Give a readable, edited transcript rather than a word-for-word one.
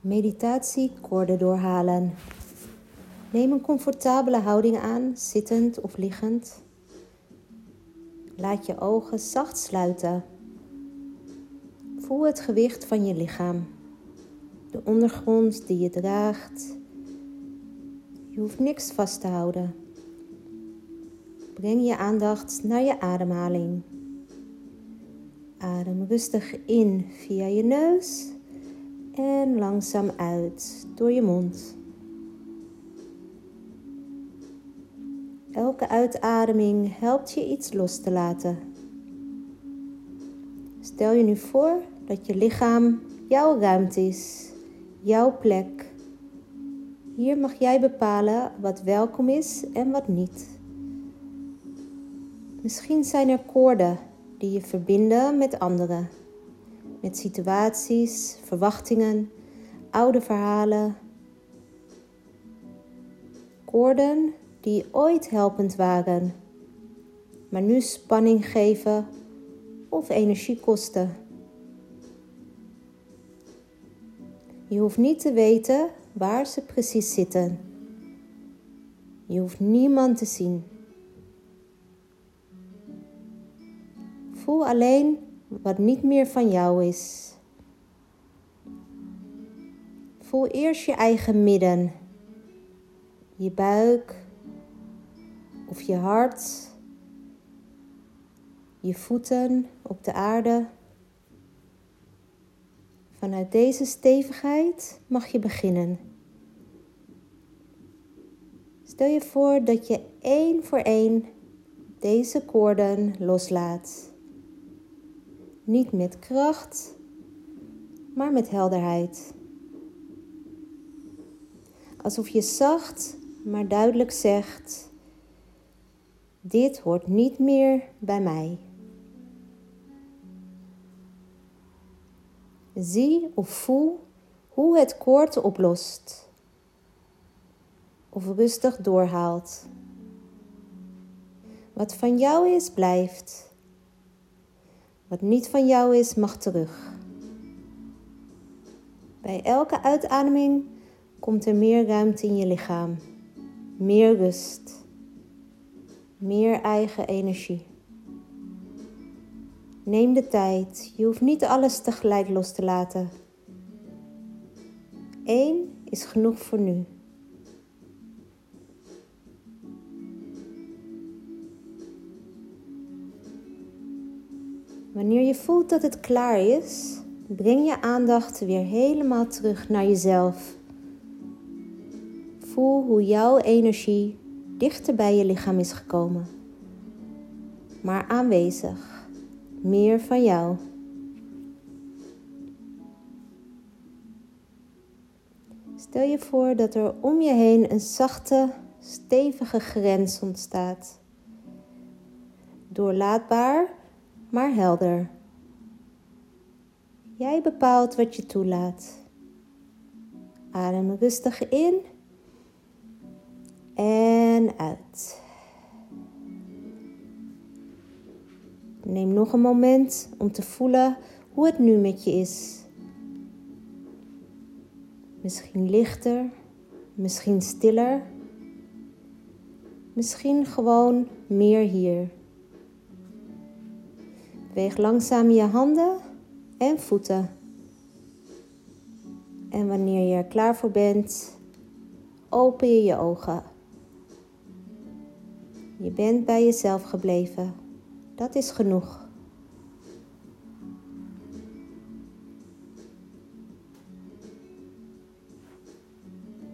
Meditatie koorden doorhalen. Neem een comfortabele houding aan, zittend of liggend. Laat je ogen zacht sluiten. Voel het gewicht van je lichaam. De ondergrond die je draagt. Je hoeft niks vast te houden. Breng je aandacht naar je ademhaling. Adem rustig in via je neus en langzaam uit door je mond. Elke uitademing helpt je iets los te laten. Stel je nu voor dat je lichaam jouw ruimte is, jouw plek. Hier mag jij bepalen wat welkom is en wat niet. Misschien zijn er koorden die je verbinden met anderen. Met situaties, verwachtingen, oude verhalen. Koorden die ooit helpend waren, maar nu spanning geven of energie kosten. Je hoeft niet te weten waar ze precies zitten. Je hoeft niemand te zien. Voel alleen wat niet meer van jou is. Voel eerst je eigen midden, je buik of je hart, je voeten op de aarde. Vanuit deze stevigheid mag je beginnen. Stel je voor dat je één voor één deze koorden loslaat. Niet met kracht, maar met helderheid. Alsof je zacht, maar duidelijk zegt: dit hoort niet meer bij mij. Zie of voel hoe het koord oplost. Of rustig doorhaalt. Wat van jou is, blijft. Wat niet van jou is, mag terug. Bij elke uitademing komt er meer ruimte in je lichaam. Meer rust. Meer eigen energie. Neem de tijd. Je hoeft niet alles tegelijk los te laten. 1 is genoeg voor nu. Wanneer je voelt dat het klaar is, breng je aandacht weer helemaal terug naar jezelf. Voel hoe jouw energie dichter bij je lichaam is gekomen. Maar aanwezig. Meer van jou. Stel je voor dat er om je heen een zachte, stevige grens ontstaat. Doorlaatbaar, maar helder. Jij bepaalt wat je toelaat. Adem rustig in en uit. Neem nog een moment om te voelen hoe het nu met je is. Misschien lichter, misschien stiller. Misschien gewoon meer hier. Beweeg langzaam je handen en voeten. En wanneer je er klaar voor bent, open je je ogen. Je bent bij jezelf gebleven. Dat is genoeg.